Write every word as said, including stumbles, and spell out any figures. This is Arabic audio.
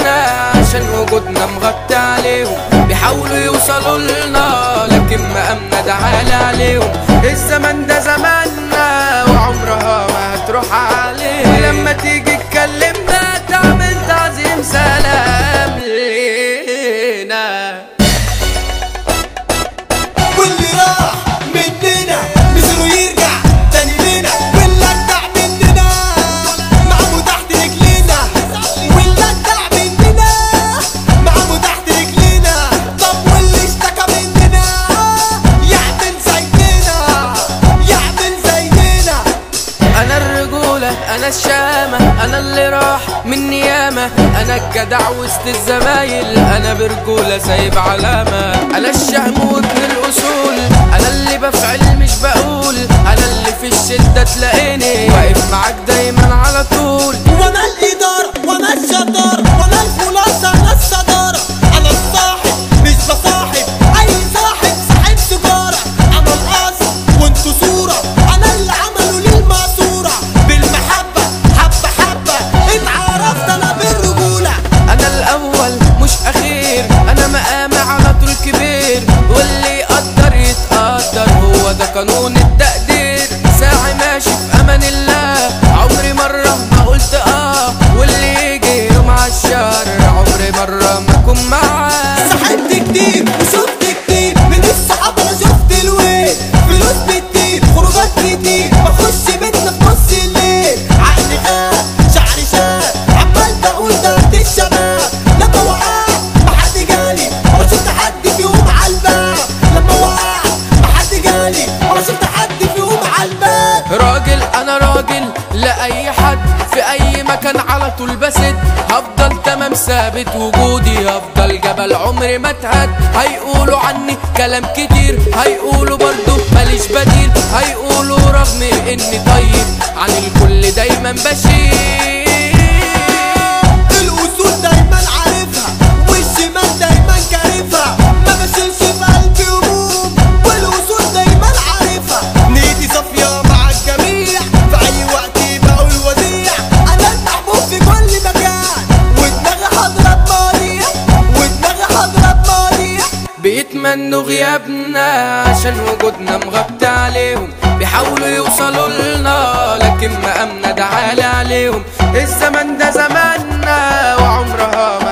بينا عشان وجودنا مغطي عليهم، بيحاولوا يوصلوا لنا لكن مقامنا ده عالي عليهم. الزمن ده زماننا وعمرها ما هتروح عليه، ولما تيجي تكلمنا تعمل تعظيم سلام لينا. واللي راح مننا مصيره يرجع تاني لنا، واللي اتدع مننا معمو تحت رجلينا، واللي اتدع مننا معمو تحت رجلينا. طب واللي اشتكى مننا يعمل زينا يعمل زينا. انا الرجولة انا الشامة انا اللي راح مني ياما، انا الجدع وسط الزمايل انا برجولة سايب علامة. انا الشهم وابن الاصول انا اللي بفعل مش بقول، انا اللي في الشدة تلاقيني واقف معاك دايما على طول. وانا الادارة وانا الشطارة وانا الخلاصة انا الصدارة، انا الصاحب مش بصاحب اي صاحب صاحب سجارة. انا الاصل وانتو صورة، انا اللي عملوا لي الماسورة بالمحبة حبة حبة اتعرفت انا بالرجولة. انا الاول مش اخير انا مقامي على طول كبير، واللي يقدر يتقدر هو ده قانون التقدير. ساعي ماشي في امان الله عمري مرة ما قلت اه، واللي يجي يوم عالشر عمري مرة ما اكون معاه. صاحبت كتير وشفت كتير من الصحاب، انا شفت الويل فلوس بتطير خروجات كتير، بخش بيتنا في نص الليل عقلي خاب شعري شاب عمال بقول ده وقت الشباب. لما وقعت محد جالي ولا شفت حد فيهم عالباب، لما وقعت محد جالي ولا شفت حد فيهم عالباب. راجل انا راجل لاي حد في اي مكان على طول بسد، هفضل تمام ثابت وجودي هفضل جبل عمري ما اتهد. هيقولوا عني كلام كتير هيقولوا برضو ماليش بديل، هيقولوا رغم اني طيب عن الكل دايما بشيل. الاصول دايما عارفها والشمال دايما كارفها، ما بشيلش في قلبي هموم والاصول دايما عارفها. نيتي صافيه مع الجميع في اي وقت بقول وديع، انا المحبوب في كل مكان ودماغي حاضره بمواضيع ودماغي حاضره بمواضيع. بيتمنوا غيابنا عشان وجودنا مغطي عليهم، بيحاولوا يوصلوا لنا لكن مقامنا ده عالي عليهم. الزمن ده زماننا وعمرها ما